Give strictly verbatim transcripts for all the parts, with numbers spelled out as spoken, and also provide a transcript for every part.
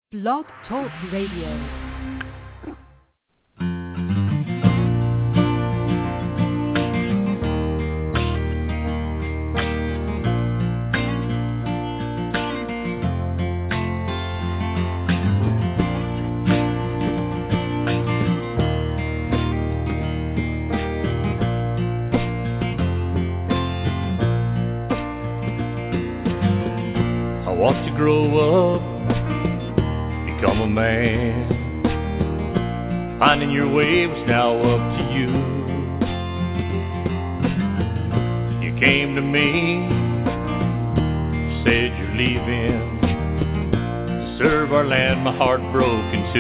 Blog Talk Radio. Want to grow up, become a man. Finding your way was now up to you. You came to me, said you're leaving to serve our land, my heart broke in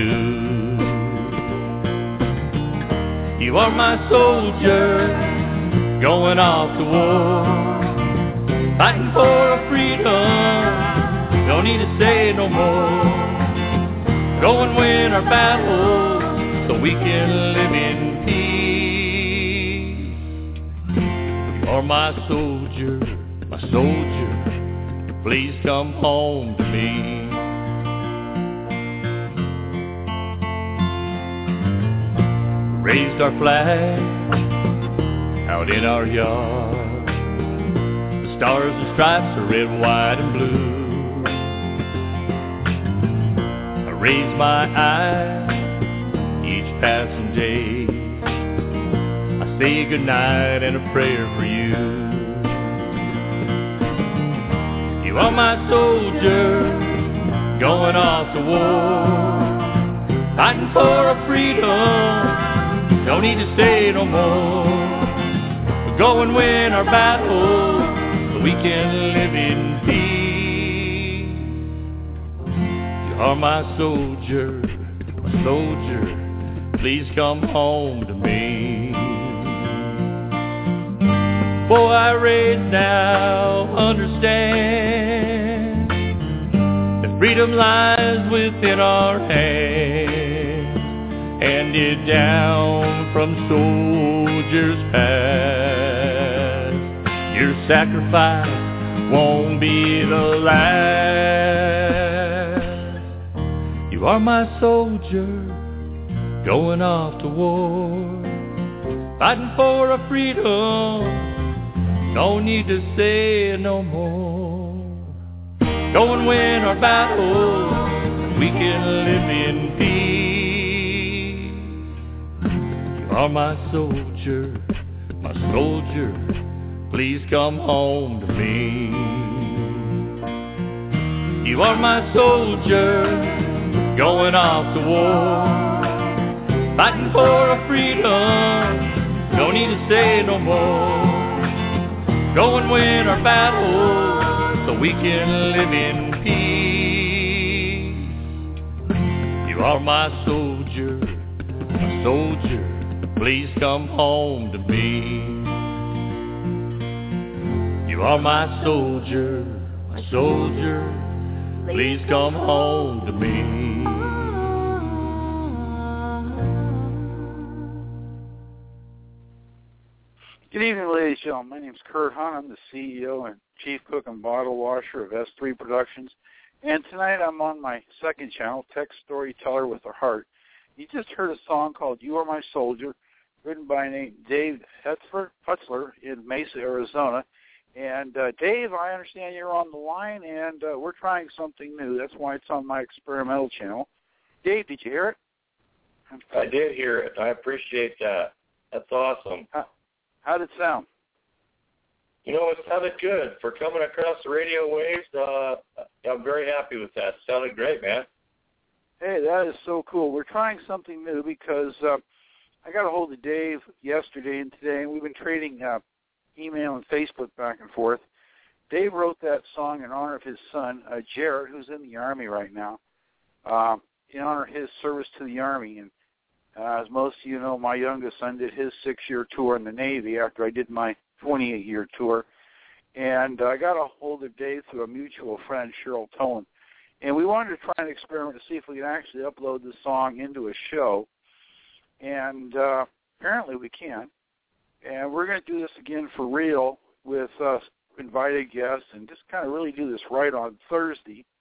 two. You are my soldier, going off to war, fighting for our freedom. Don't need to say no more. Go and win our battles so we can live in peace. You are my soldier, my soldier. Please come home to me. Raised our flag out in our yard. The stars and stripes are red, white, and blue. Raise my eyes each passing day. I say goodnight and a prayer for you. You are my soldier, going off to war, fighting for our freedom. Don't need to say no more. We'll go and win our battles so we can live in peace. You are my soldier, my soldier, please come home to me. Boy, I raise now, understand that freedom lies within our hands, handed down from soldiers past. Your sacrifice won't be the last. You are my soldier, going off to war, fighting for our freedom. No need to say no more. Go and win our battles, we can live in peace. You are my soldier, my soldier, please come home to me. You are my soldier, going off to war, fighting for our freedom. No need to say no more. Go and win our battles so we can live in peace. You are my soldier, my soldier, please come home to me. You are my soldier, my soldier, please come home to me. Good evening, ladies and gentlemen. My name is Kurt Hunt. I'm the C E O and Chief Cook and Bottle Washer of S three Productions. And tonight I'm on my second channel, Tech Storyteller with a Heart. You just heard a song called You Are My Soldier, written by name Dave Hutzler in Mesa, Arizona. And uh, Dave, I understand you're on the line, and uh, we're trying something new. That's why it's on my experimental channel. Dave, did you hear it? I did hear it. I appreciate that. That's awesome. How, how did it sound? You know, it sounded good. For coming across the radio waves, uh, I'm very happy with that. It sounded great, man. Hey, that is so cool. We're trying something new because uh, I got a hold of Dave yesterday and today, and we've been trading uh, email and Facebook back and forth. Dave wrote that song in honor of his son, uh, Jared, who's in the Army right now, uh, in honor of his service to the Army. And uh, as most of you know, my youngest son did his six-year tour in the Navy after I did my twenty-eight-year tour. And uh, I got a hold of Dave through a mutual friend, Cheryl Tolan. And we wanted to try an experiment to see if we could actually upload the song into a show. And uh, apparently we can. And we're going to do this again for real with uh, invited guests and just kind of really do this right on Thursday.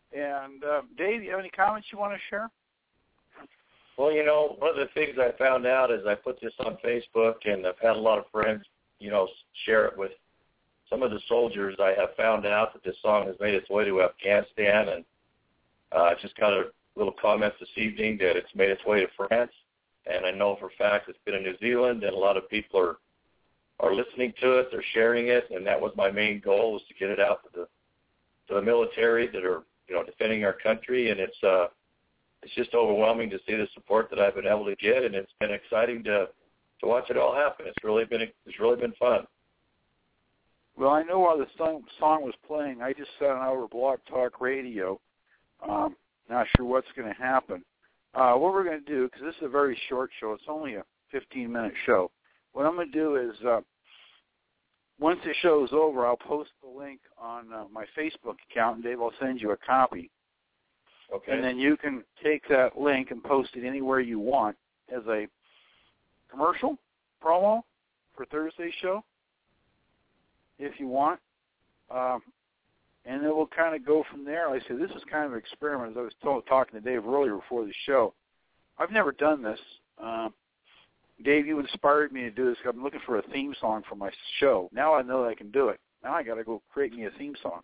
And uh, Dave, you have any comments you want to share? Well, you know, one of the things I found out is I put this on Facebook, and I've had a lot of friends, you know, share it with some of the soldiers. I have found out that this song has made its way to Afghanistan, and uh, I just got a little comment this evening that it's made its way to France, and I know for a fact it's been in New Zealand, and a lot of people are are listening to it, they're sharing it, and that was my main goal, was to get it out to the to the military that are, you know, defending our country, and it's uh it's just overwhelming to see the support that I've been able to get, and it's been exciting to to watch it all happen. It's really been it's really been fun. Well, I know while the song, song was playing, I just sat on over Blog Talk Radio. Um, not sure what's going to happen. Uh, what we're going to do, because this is a very short show, it's only a fifteen-minute show. What I'm going to do is, uh, once the show is over, I'll post the link on uh, my Facebook account, and Dave, I'll send you a copy. Okay. And then you can take that link and post it anywhere you want as a commercial promo for Thursday's show, if you want. Um, and then we'll kind of go from there. Like I said, this is kind of an experiment. As I was told, talking to Dave earlier before the show, I've never done this. Um, Dave, you inspired me to do this. I'm looking for a theme song for my show. Now I know that I can do it. Now I got to go create me a theme song.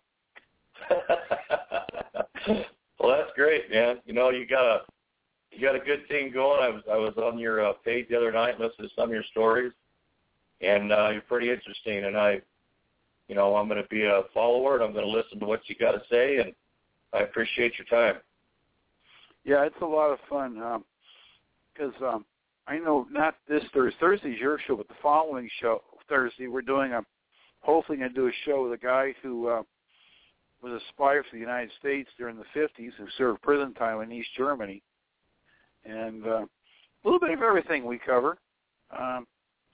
Well, that's great, man. You know, you got a you got a good thing going. I was I was on your uh, page the other night and listened to some of your stories, and uh, you're pretty interesting. And I, you know, I'm going to be a follower, and I'm going to listen to what you got to say, and I appreciate your time. Yeah, it's a lot of fun because um, um, I know not this Thursday. Thursday's your show, but the following show, Thursday, we're doing a, hopefully going to do a show with a guy who uh, was a spy for the United States during the fifties who served prison time in East Germany. And uh, a little bit of everything we cover. Um,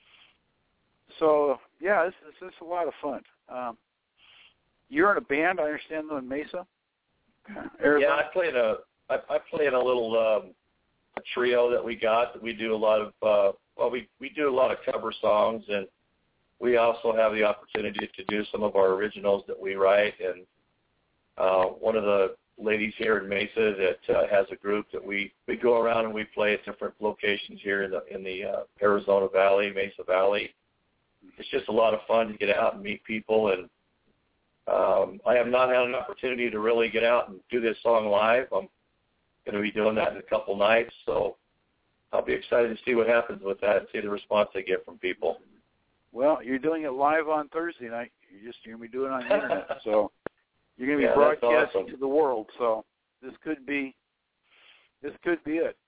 so, yeah, this, this, this is a lot of fun. Um, you're in a band, I understand, though, in Mesa? Arizona? Yeah, I play in a, I, I play in a little um, a trio that we got. That we do a lot of, uh, well, we, we do a lot of cover songs, and we also have the opportunity to do some of our originals that we write. And uh, one of the ladies here in Mesa that uh, has a group that we, we go around and we play at different locations here in the in the uh, Arizona Valley, Mesa Valley. It's just a lot of fun to get out and meet people, and um, I have not had an opportunity to really get out and do this song live. I'm going to be doing that in a couple nights, so I'll be excited to see what happens with that and see the response I get from people. Well, you're doing it live on Thursday night. You're just going to be doing it on the internet, so you're going to be yeah, broadcasting awesome. to the world. So this could be this could be it.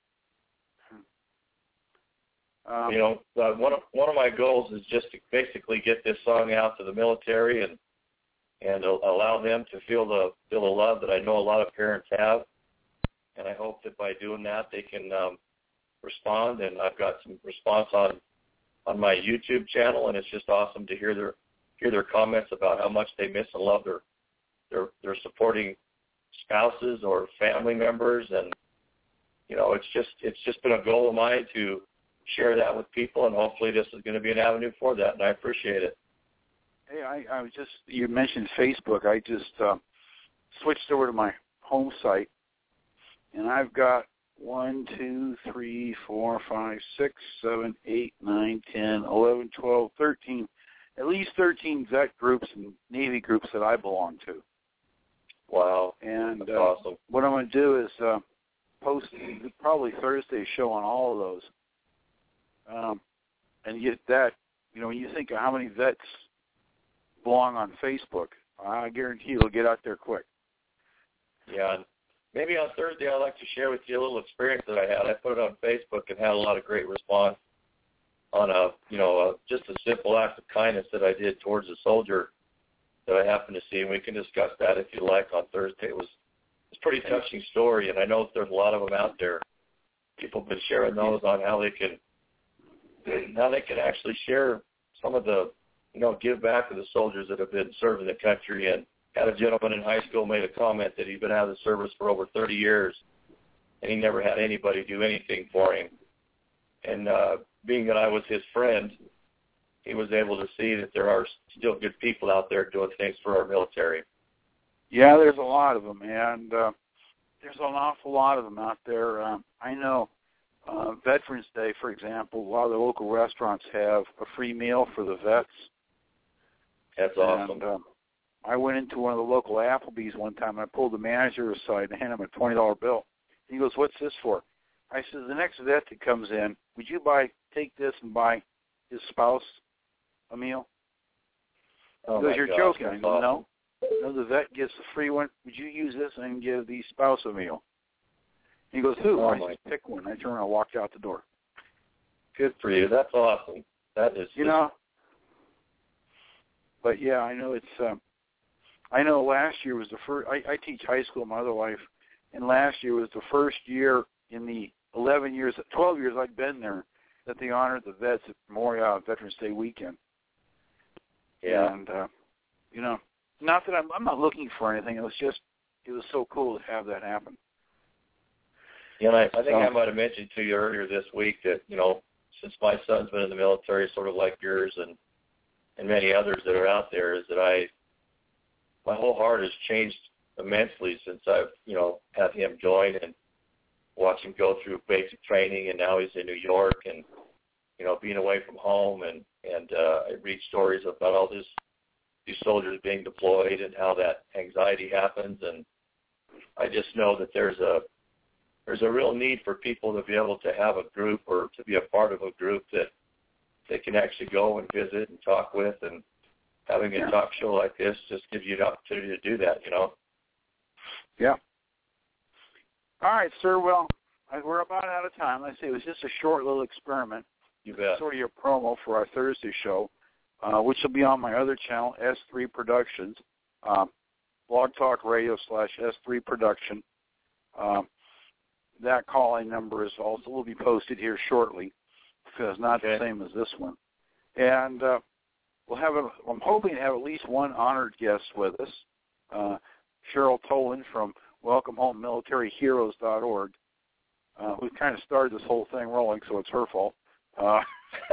Um, you know, uh, one of one of my goals is just to basically get this song out to the military and and allow them to feel the feel the love that I know a lot of parents have. And I hope that by doing that, they can um, respond. And I've got some response on on my YouTube channel, and it's just awesome to hear their hear their comments about how much they miss and love their their their supporting spouses or family members. And you know, it's just it's just been a goal of mine to share that with people, and hopefully this is going to be an avenue for that, and I appreciate it. Hey, I, I was just, you mentioned Facebook. I just uh, switched over to my home site, and I've got one, two, three, four, five, six, seven, eight, nine, ten, eleven, twelve, thirteen, at least thirteen vet groups and Navy groups that I belong to. Wow. And That's uh, awesome. What I'm going to do is uh, post probably Thursday's show on all of those. Um, and get that, you know, when you think of how many vets belong on Facebook, I guarantee it'll get out there quick. Yeah, and maybe on Thursday I'd like to share with you a little experience that I had. I put it on Facebook and had a lot of great response on a, you know, a, just a simple act of kindness that I did towards a soldier that I happened to see, and we can discuss that if you like on Thursday. It was it's a pretty touching story, and I know that there's a lot of them out there. People have been sharing those on how they can Now they can actually share some of the, you know, give back to the soldiers that have been serving the country. And had a gentleman in high school made a comment that he'd been out of the service for over thirty years, and he never had anybody do anything for him. And uh, being that I was his friend, he was able to see that there are still good people out there doing things for our military. Yeah, there's a lot of them, and uh, there's an awful lot of them out there. Um, I know uh, Veterans Day, for example, a lot of the local restaurants have a free meal for the vets. That's awesome. And, um, I went into one of the local Applebee's one time, and I pulled the manager aside and handed him a twenty dollar bill. He goes, "What's this for?" I said, "The next vet that comes in, would you buy take this and buy his spouse a meal?" Oh he goes, my "You're gosh, joking." I that's go, awesome. "No. No, the vet gets the free one. Would you use this and give the spouse a meal?" He goes, "Who?" Oh I my said, "Pick one." I turned around and walked out the door. Good for you. That's awesome. That is, You know, but yeah, I know it's, um, I know last year was the first, I, I teach high school in my other life, and last year was the first year in the eleven years, twelve years I'd been there that they honored the vets at Memorial Veterans Day weekend. yeah. And, uh, you know, not that I'm, I'm not looking for anything. It was just, it was so cool to have that happen. You know, I, I think So, I might have mentioned to you earlier this week that, you know, since my son's been in the military, sort of like yours and, and many others that are out there, is that I, my whole heart has changed immensely since I've, you know, had him join and watch him go through basic training, and now he's in New York and, you know, being away from home, and, and uh, I read stories about all this, these soldiers being deployed and how that anxiety happens, and I just know that there's a there's a real need for people to be able to have a group or to be a part of a group that they can actually go and visit and talk with, and having a Yeah. talk show like this just gives you an opportunity to do that, you know? Yeah. All right, sir. Well, I- we're about out of time. Like I say, it was just a short little experiment. You bet. Sort of your promo for our Thursday show, uh, which will be on my other channel, S three Productions, um, Blog Talk Radio slash S three Production. Um, that calling number is also will be posted here shortly, because it's not Okay. the same as this one. And uh, we'll have a, I'm hoping to have at least one honored guest with us, uh, Cheryl Tolan from Welcome Home Military Heroes dot org, uh, who kind of started this whole thing rolling, so it's her fault. Uh,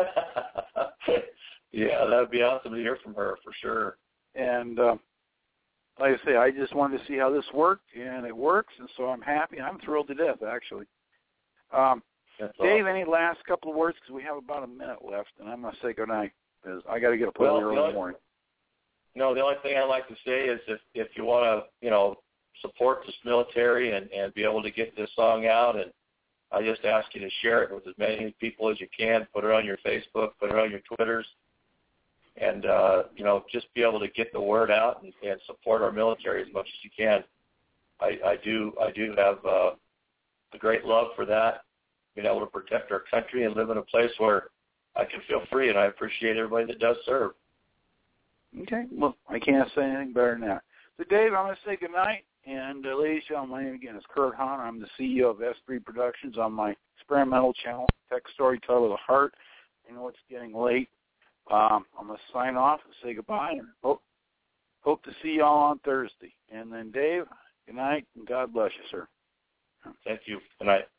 yeah, that would be awesome to hear from her for sure. and uh, like I say, I just wanted to see how this worked, and it works, and so I'm happy. I'm thrilled to death, actually. Um, That's Dave, awesome. any last couple of words? Because we have about a minute left, and I'm going to say goodnight, because I got to get up Well, early early you know, in the morning. No, the only thing I'd like to say is if, if you want to, you know, support this military and, and be able to get this song out, and I just ask you to share it with as many people as you can. Put it on your Facebook, put it on your Twitters, and, uh, you know, just be able to get the word out and, and support our military as much as you can. I, I do I do have uh, a great love for that, being able to protect our country and live in a place where I can feel free, and I appreciate everybody that does serve. Okay. Well, I can't say anything better than that. So, Dave, I'm going to say goodnight. And, uh, ladies and gentlemen, my name again is Kurt Hahn. I'm the C E O of S three Productions on my experimental channel, Tech Storyteller of the Heart. I know it's getting late. Um, I'm going to sign off and say goodbye, and hope, hope to see you all on Thursday. And then, Dave, good night, and God bless you, sir. Thank you. Good night.